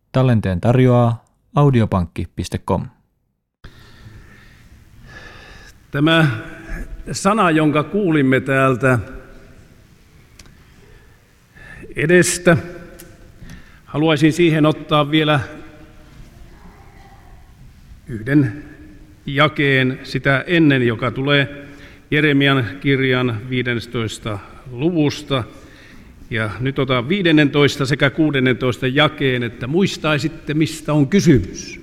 Tallenteen tarjoaa audiopankki.com. Tämä sana, jonka kuulimme täältä edestä, haluaisin siihen ottaa vielä yhden jakeen sitä ennen, joka tulee Jeremian kirjan 15. luvusta. Ja nyt otan 15. sekä 16. jakeen, että muistaisitte, mistä on kysymys.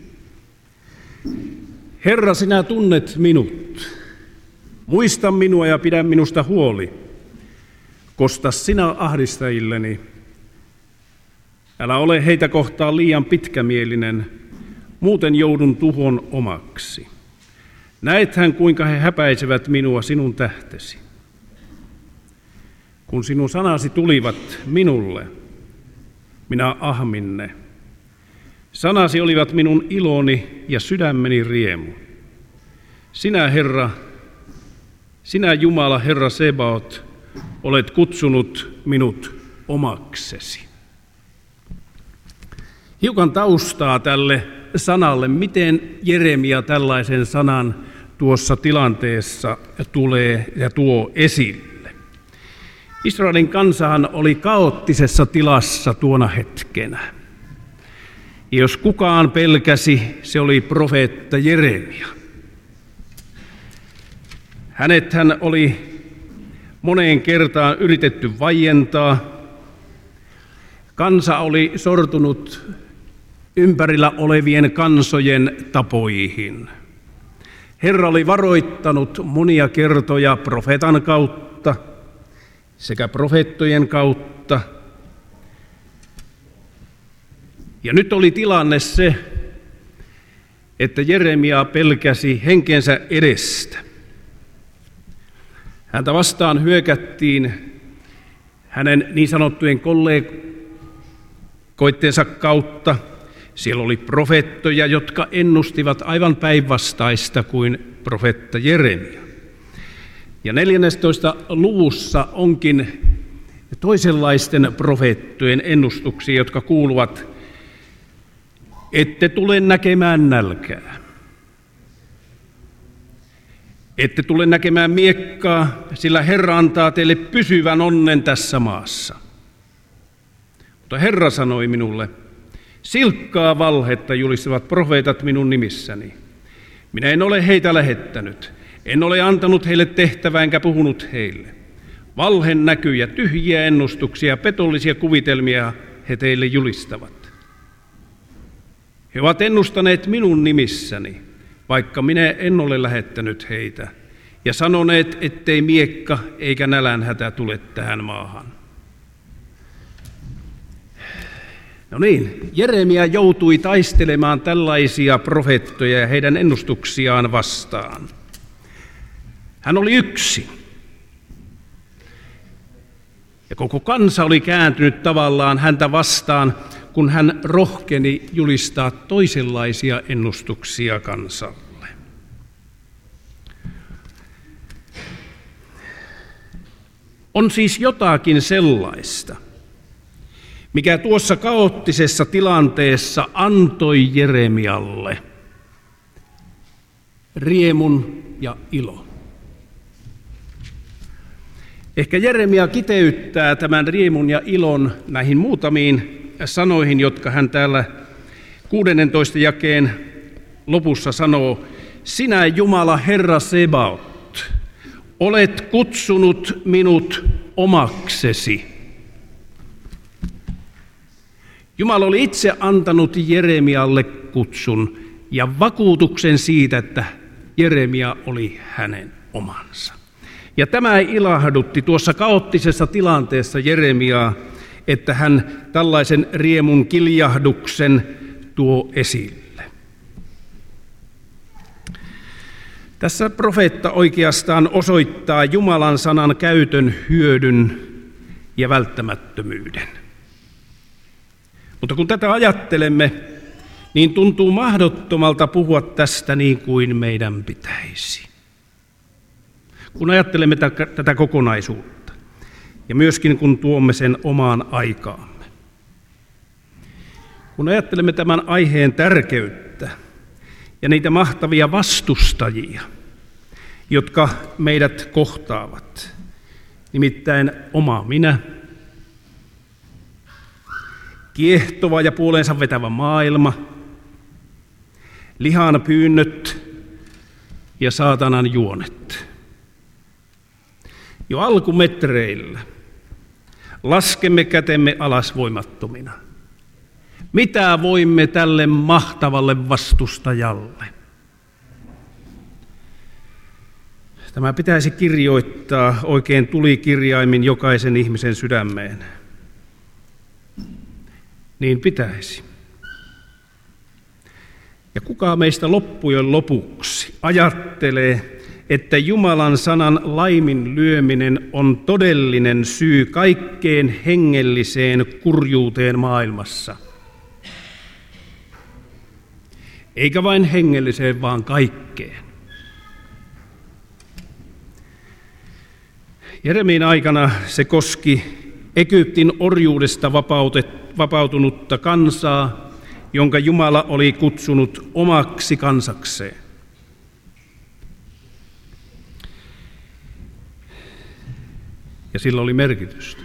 Herra, sinä tunnet minut. Muista minua ja pidä minusta huoli. Kosta sinä ahdistajilleni. Älä ole heitä kohtaan liian pitkämielinen, muuten joudun tuhon omaksi. Näethän, kuinka he häpäisevät minua sinun tähtesi. Kun sinun sanasi tulivat minulle, minä ahmin ne. Sanasi olivat minun iloni ja sydämeni riemu. Sinä, Herra, sinä Jumala, Herra Sebaot, olet kutsunut minut omaksesi. Hiukan taustaa tälle sanalle, miten Jeremia tällaisen sanan tuossa tilanteessa tulee ja tuo esille. Israelin kansahan oli kaoottisessa tilassa tuona hetkenä. Ja jos kukaan pelkäsi, se oli profeetta Jeremia. Hänethän oli moneen kertaan yritetty vaientaa. Kansa oli sortunut ympärillä olevien kansojen tapoihin. Herra oli varoittanut monia kertoja profeetan kautta sekä profeettojen kautta. Ja nyt oli tilanne se, että Jeremia pelkäsi henkensä edestä. Häntä vastaan hyökättiin hänen niin sanottujen kollegoittensa kautta. Siellä oli profeettoja, jotka ennustivat aivan päinvastaista kuin profeetta Jeremia. Ja 14. luvussa onkin toisenlaisten profeettojen ennustuksia, jotka kuuluvat: ette tule näkemään nälkää. Ette tule näkemään miekkaa, sillä Herra antaa teille pysyvän onnen tässä maassa. Mutta Herra sanoi minulle: silkkaa valhetta julistavat profeetat minun nimissäni. Minä en ole heitä lähettänyt. En ole antanut heille tehtävää enkä puhunut heille. Valhen näkyjä, tyhjiä ennustuksia, petollisia kuvitelmia he teille julistavat. He ovat ennustaneet minun nimissäni, vaikka minä en ole lähettänyt heitä, ja sanoneet, ettei miekka eikä nälänhätä tule tähän maahan. No niin, Jeremia joutui taistelemaan tällaisia profeettoja ja heidän ennustuksiaan vastaan. Hän oli yksin. Ja koko kansa oli kääntynyt tavallaan häntä vastaan, kun hän rohkeni julistaa toisenlaisia ennustuksia kansalle. On siis jotakin sellaista, mikä tuossa kaoottisessa tilanteessa antoi Jeremialle riemun ja ilon. Ehkä Jeremia kiteyttää tämän riemun ja ilon näihin muutamiin sanoihin, jotka hän täällä 16. jakeen lopussa sanoo: sinä Jumala, Herra Sebaot, olet kutsunut minut omaksesi. Jumala oli itse antanut Jeremialle kutsun ja vakuutuksen siitä, että Jeremia oli hänen omansa. Ja tämä ilahdutti tuossa kaoottisessa tilanteessa Jeremiaa, että hän tällaisen riemun kiljahduksen tuo esille. Tässä profeetta oikeastaan osoittaa Jumalan sanan käytön hyödyn ja välttämättömyyden. Mutta kun tätä ajattelemme, niin tuntuu mahdottomalta puhua tästä niin kuin meidän pitäisi. Kun ajattelemme tätä kokonaisuutta ja myöskin kun tuomme sen omaan aikaamme. Kun ajattelemme tämän aiheen tärkeyttä ja niitä mahtavia vastustajia, jotka meidät kohtaavat, nimittäin oma minä, kiehtova ja puoleensa vetävä maailma, lihan pyynnöt ja saatanan juonet. Jo alkumetreillä laskemme kätemme alas voimattomina. Mitä voimme tälle mahtavalle vastustajalle? Tämä pitäisi kirjoittaa oikein tulikirjaimin jokaisen ihmisen sydämeen. Niin pitäisi. Ja kuka meistä loppujen lopuksi ajattelee, että Jumalan sanan laiminlyöminen on todellinen syy kaikkeen hengelliseen kurjuuteen maailmassa? Eikä vain hengelliseen, vaan kaikkeen. Jeremiin aikana se koski Egyptin orjuudesta vapautunutta kansaa, jonka Jumala oli kutsunut omaksi kansakseen. Ja sillä oli merkitystä.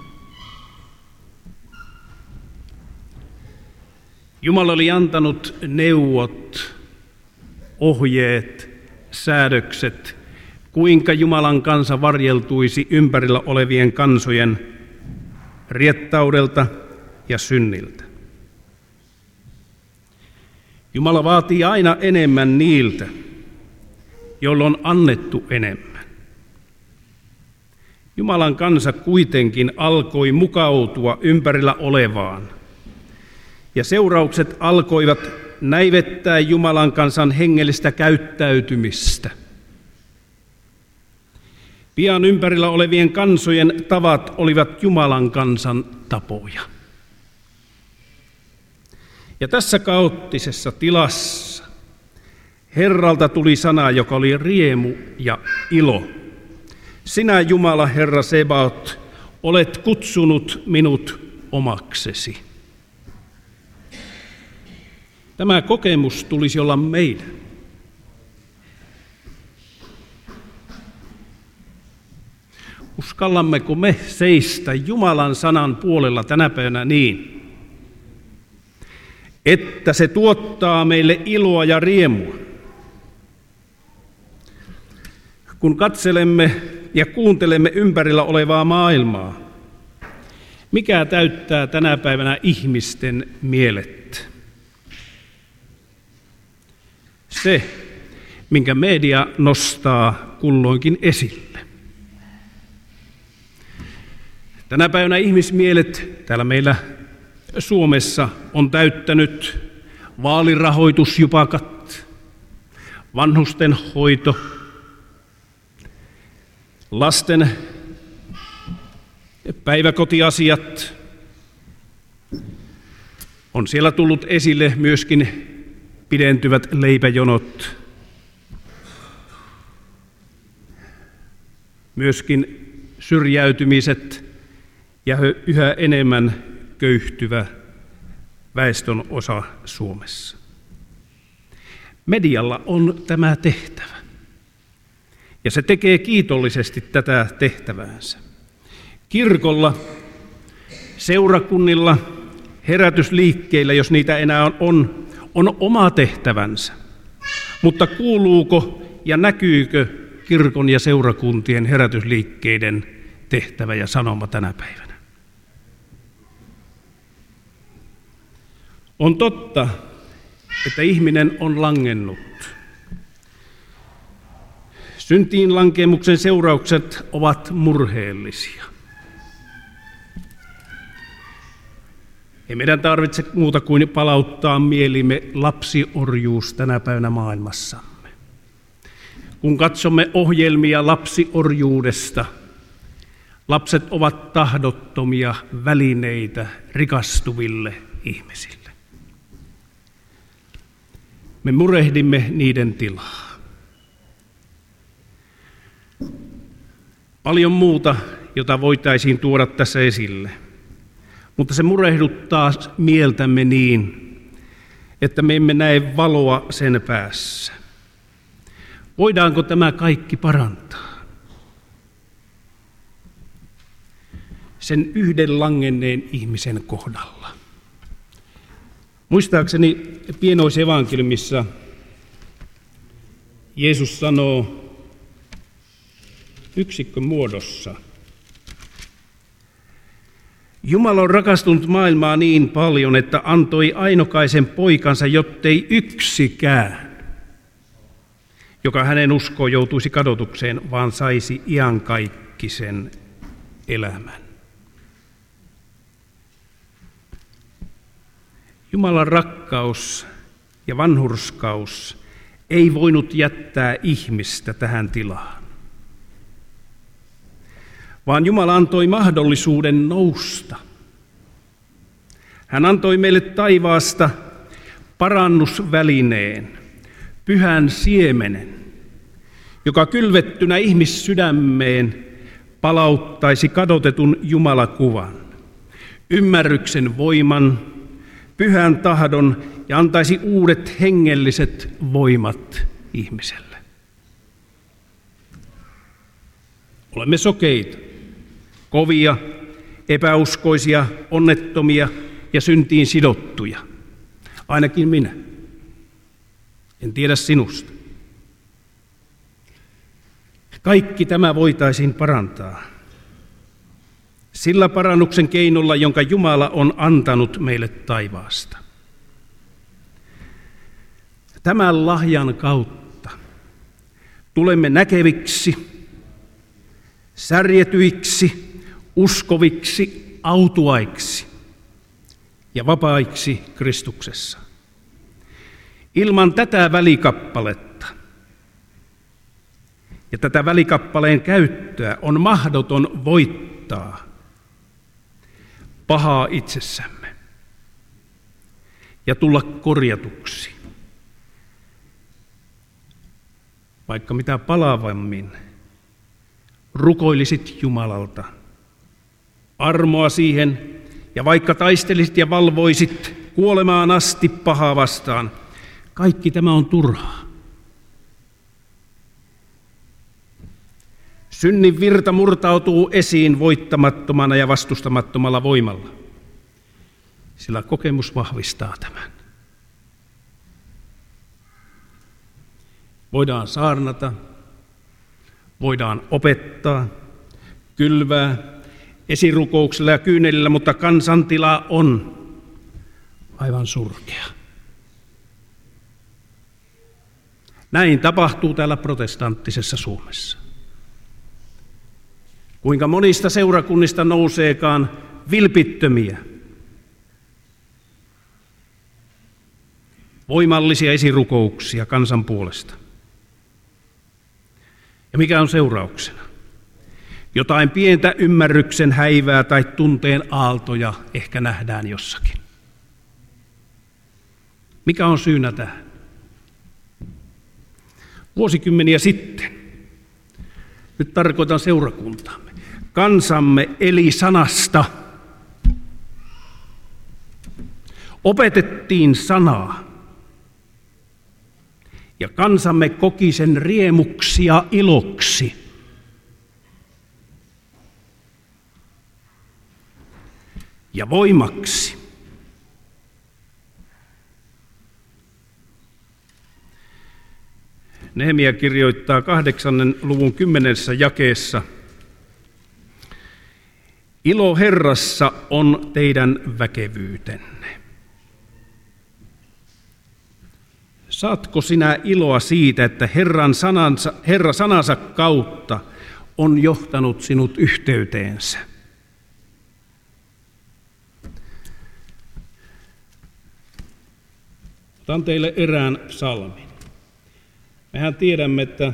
Jumala oli antanut neuvot, ohjeet, säädökset, kuinka Jumalan kansa varjeltuisi ympärillä olevien kansojen riettaudelta ja synniltä. Jumala vaatii aina enemmän niiltä, joilla on annettu enemmän. Jumalan kansa kuitenkin alkoi mukautua ympärillä olevaan, ja seuraukset alkoivat näivettää Jumalan kansan hengellistä käyttäytymistä. Pian ympärillä olevien kansojen tavat olivat Jumalan kansan tapoja. Ja tässä kaoottisessa tilassa Herralta tuli sana, joka oli riemu ja ilo. Sinä, Jumala, Herra Sebaot, olet kutsunut minut omaksesi. Tämä kokemus tulisi olla meidän. Uskallammeko me seistä Jumalan sanan puolella tänä päivänä niin, että se tuottaa meille iloa ja riemua? Kun katselemme ja kuuntelemme ympärillä olevaa maailmaa, mikä täyttää tänä päivänä ihmisten mielet? Se, minkä media nostaa kulloinkin esille. Tänä päivänä ihmismielet täällä meillä Suomessa on täyttänyt vaalirahoitusjupakat, vanhustenhoito, lasten päiväkotiasiat. On siellä tullut esille myöskin pidentyvät leipäjonot, myöskin syrjäytymiset ja yhä enemmän köyhtyvä väestön osa Suomessa. Medialla on tämä tehtävä, ja se tekee kiitollisesti tätä tehtäväänsä. Kirkolla, seurakunnilla, herätysliikkeillä, jos niitä enää on oma tehtävänsä. Mutta kuuluuko ja näkyykö kirkon ja seurakuntien herätysliikkeiden tehtävä ja sanoma tänä päivänä? On totta, että ihminen on langennut. Syntiin lankeemuksen seuraukset ovat murheellisia. Ei meidän tarvitse muuta kuin palauttaa mielimme lapsiorjuus tänä päivänä maailmassamme. Kun katsomme ohjelmia lapsiorjuudesta, lapset ovat tahdottomia välineitä rikastuville ihmisille. Me murehdimme niiden tilaa. Paljon muuta, jota voitaisiin tuoda tässä esille, mutta se murehduttaa mieltämme niin, että me emme näe valoa sen päässä. Voidaanko tämä kaikki parantaa? Sen yhden langenneen ihmisen kohdalla. Muistaakseni pienoisevankeliumissa Jeesus sanoo yksikkömuodossa: Jumala on rakastunut maailmaa niin paljon, että antoi ainokaisen poikansa, jottei yksikään, joka hänen uskoo, joutuisi kadotukseen, vaan saisi iankaikkisen elämän. Jumalan rakkaus ja vanhurskaus ei voinut jättää ihmistä tähän tilaan, vaan Jumala antoi mahdollisuuden nousta. Hän antoi meille taivaasta parannusvälineen, pyhän siemenen, joka kylvettynä ihmissydämeen palauttaisi kadotetun Jumalakuvan, ymmärryksen voiman, pyhän tahdon ja antaisi uudet hengelliset voimat ihmiselle. Olemme sokeita, kovia, epäuskoisia, onnettomia ja syntiin sidottuja. Ainakin minä. En tiedä sinusta. Kaikki tämä voitaisiin parantaa sillä parannuksen keinolla, jonka Jumala on antanut meille taivaasta. Tämän lahjan kautta tulemme näkeviksi, särjetyiksi, uskoviksi, autuaiksi ja vapaiksi Kristuksessa. Ilman tätä välikappaletta ja tätä välikappaleen käyttöä on mahdoton voittaa pahaa itsessämme ja tulla korjatuksi, vaikka mitä palavammin rukoilisit Jumalalta armoa siihen, ja vaikka taistelisit ja valvoisit kuolemaan asti pahaa vastaan, kaikki tämä on turhaa. Synnin virta murtautuu esiin voittamattomana ja vastustamattomalla voimalla, sillä kokemus vahvistaa tämän. Voidaan saarnata, voidaan opettaa, kylvää esirukouksella ja kyynelillä, mutta kansantila on aivan surkea. Näin tapahtuu täällä protestanttisessa Suomessa. Kuinka monista seurakunnista nouseekaan vilpittömiä, voimallisia esirukouksia kansan puolesta. Ja mikä on seurauksena? Jotain pientä ymmärryksen häivää tai tunteen aaltoja ehkä nähdään jossakin. Mikä on syynä tähän? Vuosikymmeniä sitten, nyt tarkoitan seurakuntaamme, kansamme eli sanasta. Opetettiin sanaa ja kansamme koki sen riemuksi ja iloksi. Ja voimaksi. Nehemia kirjoittaa 8. luvun 10. jakeessa: Ilo Herrassa on teidän väkevyytenne. Saatko sinä iloa siitä, että Herra sanansa kautta on johtanut sinut yhteyteensä? Otan teille erään psalmin. Mehän tiedämme, että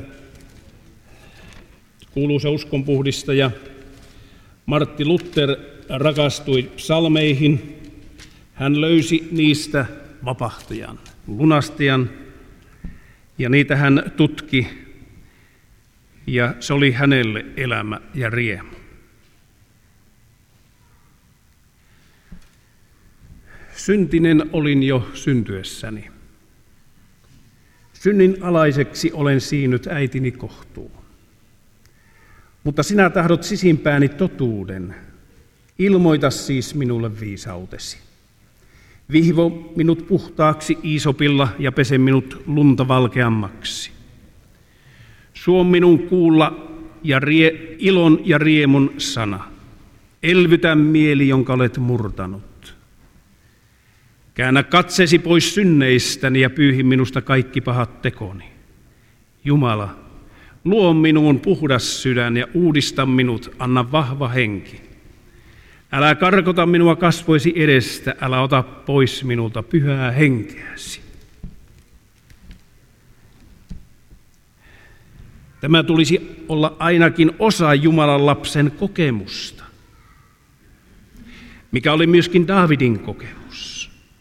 kuuluisa uskonpuhdistaja Martti Luther rakastui psalmeihin. Hän löysi niistä vapahtajan, lunastajan, ja niitä hän tutki, ja se oli hänelle elämä ja riemu. Syntinen olin jo syntyessäni. Synnin alaiseksi olen siinyt äitini kohtuun. Mutta sinä tahdot sisimpääni totuuden. Ilmoita siis minulle viisautesi. Vihvo minut puhtaaksi iisopilla ja pese minut lunta valkeammaksi. Suo minun kuulla ilon ja riemun sana. Elvytä mieli, jonka olet murtanut. Käännä katsesi pois synneistäni ja pyyhi minusta kaikki pahat tekoni. Jumala, luo minuun puhdas sydän ja uudista minut, anna vahva henki. Älä karkota minua kasvoisi edestä, älä ota pois minulta pyhää henkeäsi. Tämä tulisi olla ainakin osa Jumalan lapsen kokemusta, mikä oli myöskin Daavidin kokemus.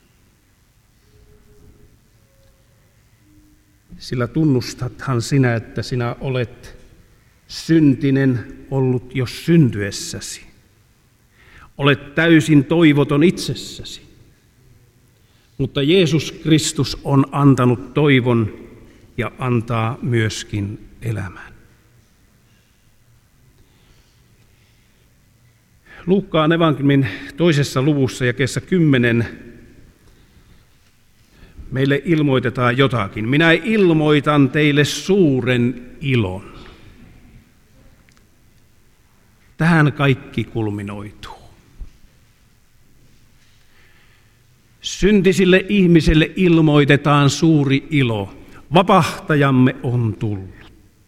Sillä tunnustathan sinä, että sinä olet syntinen ollut jo syntyessäsi. Olet täysin toivoton itsessäsi. Mutta Jeesus Kristus on antanut toivon ja antaa myöskin elämän. Luukkaan evankeliumin 2. luvussa jakeessa 10 meille ilmoitetaan jotakin. Minä ilmoitan teille suuren ilon. Tähän kaikki kulminoituu. Syntisille ihmisille ilmoitetaan suuri ilo. Vapahtajamme on tullut.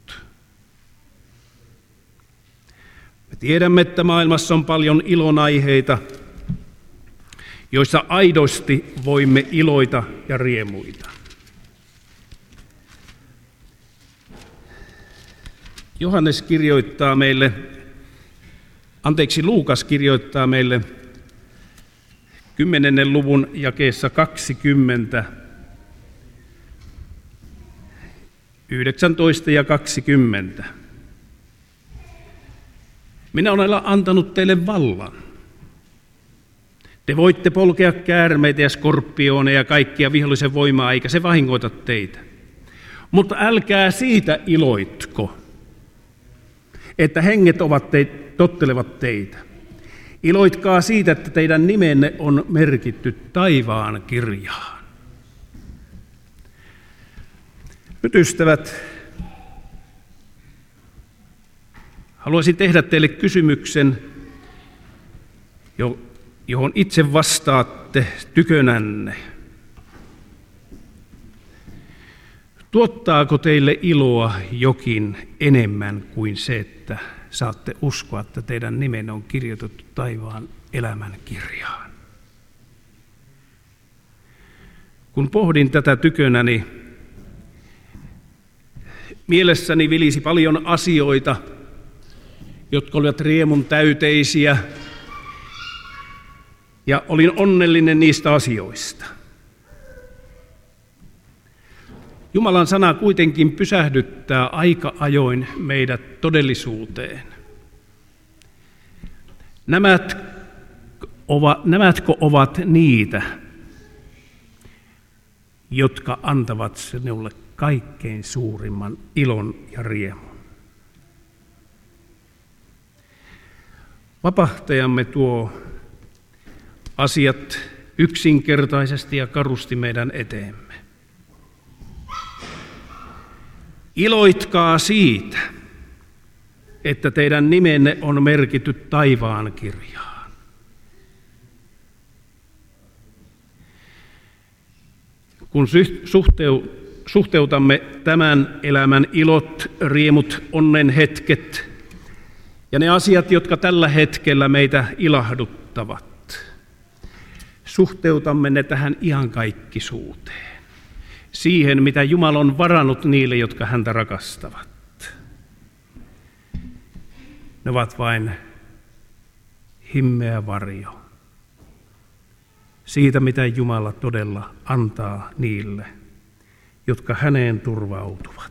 Me tiedämme, että maailmassa on paljon ilonaiheita, joissa aidosti voimme iloita ja riemuita. Luukas kirjoittaa meille 10. luvun jakeessa 20, 19 ja 20. Minä olen antanut teille vallan. Te voitte polkea käärmeitä ja skorpioneja ja kaikkia vihollisen voimaa, eikä se vahingoita teitä. Mutta älkää siitä iloitko, että henget tottelevat teitä. Iloitkaa siitä, että teidän nimenne on merkitty taivaan kirjaan. Nyt ystävät, haluaisin tehdä teille kysymyksen, johon itse vastaatte tykönänne. Tuottaako teille iloa jokin enemmän kuin se, että saatte uskoa, että teidän nimenne on kirjoitettu taivaan elämän kirjaan? Kun pohdin tätä tykönäni, mielessäni vilisi paljon asioita, jotka olivat riemun täyteisiä, ja olin onnellinen niistä asioista. Jumalan sana kuitenkin pysähdyttää aika ajoin meidät todellisuuteen. Nämätkö ovat niitä, jotka antavat sinulle kaikkein suurimman ilon ja riemun? Vapahtajamme tuo asiat yksinkertaisesti ja karusti meidän eteemme. Iloitkaa siitä, että teidän nimenne on merkitty taivaan kirjaan. Kun suhteutamme tämän elämän ilot, riemut, onnen hetket ja ne asiat, jotka tällä hetkellä meitä ilahduttavat, suhteutamme ne tähän iankaikkisuuteen, siihen, mitä Jumala on varannut niille, jotka häntä rakastavat. Ne ovat vain himmeä varjo siitä, mitä Jumala todella antaa niille, jotka häneen turvautuvat.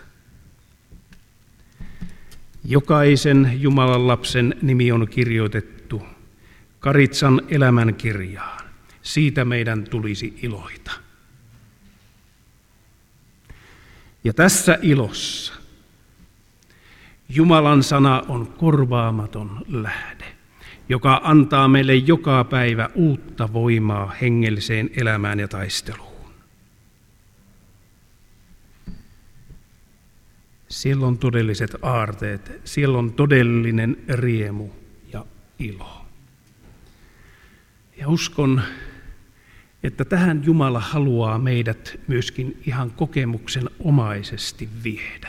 Jokaisen Jumalan lapsen nimi on kirjoitettu Karitsan elämän kirjaan. siitä meidän tulisi iloita. Ja tässä ilossa Jumalan sana on korvaamaton lähde, joka antaa meille joka päivä uutta voimaa hengelliseen elämään ja taisteluun. Siellä on todelliset aarteet, siellä on todellinen riemu ja ilo. Ja uskon, että tähän Jumala haluaa meidät myöskin ihan kokemuksen omaisesti viedä.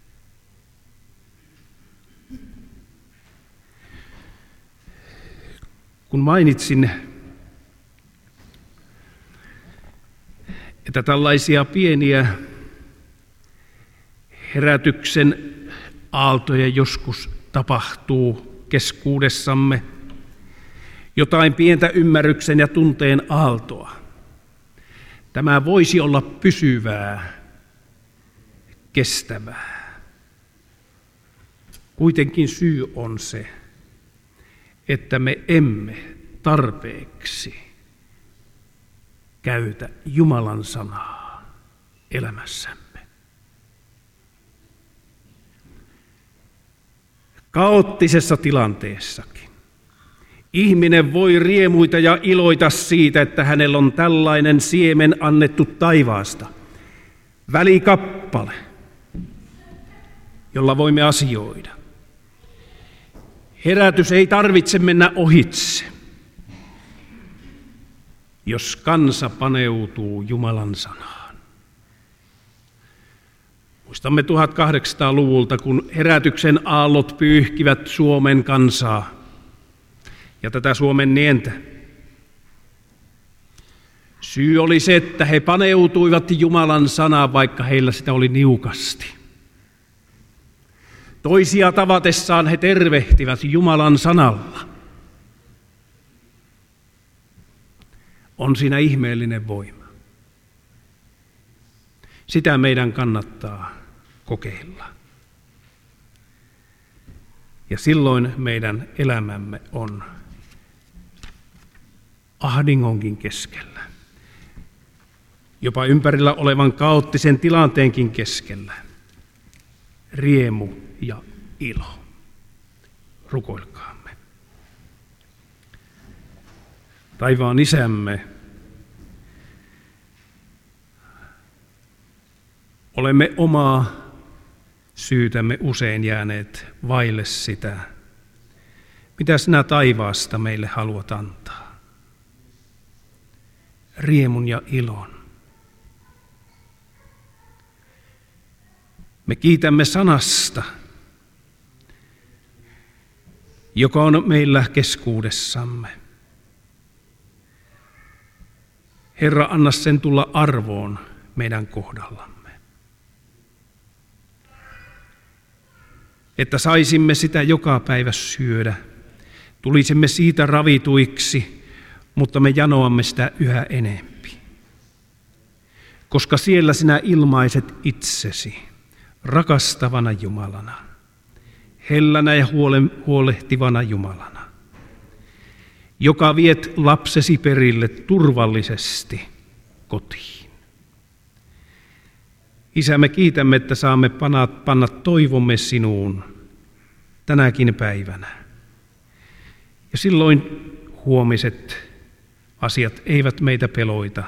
Kun mainitsin, että tällaisia pieniä herätyksen aaltoja joskus tapahtuu keskuudessamme, jotain pientä ymmärryksen ja tunteen aaltoa. Tämä voisi olla pysyvää, kestävää. Kuitenkin syy on se, että me emme tarpeeksi käytä Jumalan sanaa elämässämme. Kaoottisessa tilanteessakin ihminen voi riemuita ja iloita siitä, että hänellä on tällainen siemen annettu taivaasta, välikappale, jolla voimme asioida. Herätys ei tarvitse mennä ohitse, jos kansa paneutuu Jumalan sanaan. Muistamme 1800-luvulta, kun herätyksen aallot pyyhkivät Suomen kansaa ja tätä Suomen nientä. Syy oli se, että he paneutuivat Jumalan sanaan, vaikka heillä sitä oli niukasti. Toisia tavatessaan he tervehtivät Jumalan sanalla. On siinä ihmeellinen voima. Sitä meidän kannattaa kokeilla. Ja silloin meidän elämämme on ahdingonkin keskellä, jopa ympärillä olevan kaoottisen tilanteenkin keskellä, riemu ja ilo. Rukoilkaamme. Taivaan Isämme, olemme omaa syytämme usein jääneet vaille sitä, mitä sinä taivaasta meille haluat antaa. Riemun ja ilon. Me kiitämme sanasta, joka on meillä keskuudessamme. Herra, anna sen tulla arvoon meidän kohdallamme. Että saisimme sitä joka päivä syödä, tulisimme siitä ravituiksi, mutta me janoamme sitä yhä enempi. Koska siellä sinä ilmaiset itsesi rakastavana Jumalana, hellänä ja huolehtivana Jumalana, joka viet lapsesi perille turvallisesti kotiin. Isä, me kiitämme, että saamme panna toivomme sinuun tänäkin päivänä. Ja silloin huomiset asiat eivät meitä peloita,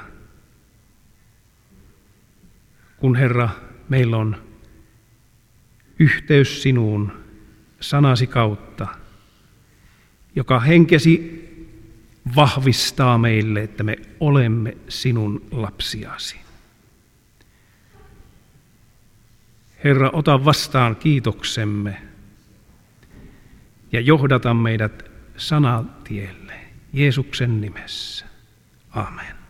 kun Herra, meillä on yhteys sinuun sanasi kautta, joka henkesi vahvistaa meille, että me olemme sinun lapsiasi. Herra, ota vastaan kiitoksemme ja johdata meidät sanatielle Jeesuksen nimessä. Amen.